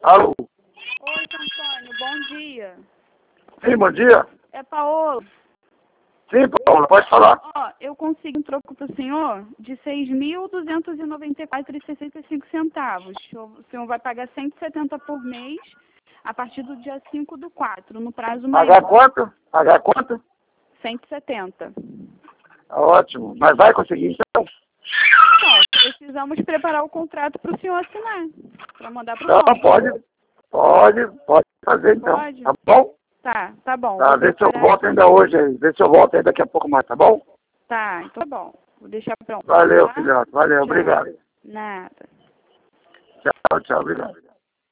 Alô? Oi, seu Antônio, bom dia. Sim, bom dia. É Paola. Sim, Paula, pode falar. Ó, eu consegui um troco para o senhor de R$ 6.294,65. O senhor vai pagar 170 por mês a partir do dia 5/4, no prazo Pagar maior. quanto? Pagar quanto? 170. Ótimo. Mas vai conseguir então? Então, precisamos preparar o contrato para o senhor assinar, para mandar para o Não, banco. pode fazer então. Pode? Tá bom? Tá bom. Tá, Vou vê se eu preparar. volto ainda hoje aí. Vê se eu volto aí daqui a pouco mais, tá bom? Tá, então tá bom. Vou deixar pronto. Valeu, Tá? filhote. Valeu, Tchau. obrigado. Nada. Tchau, obrigado.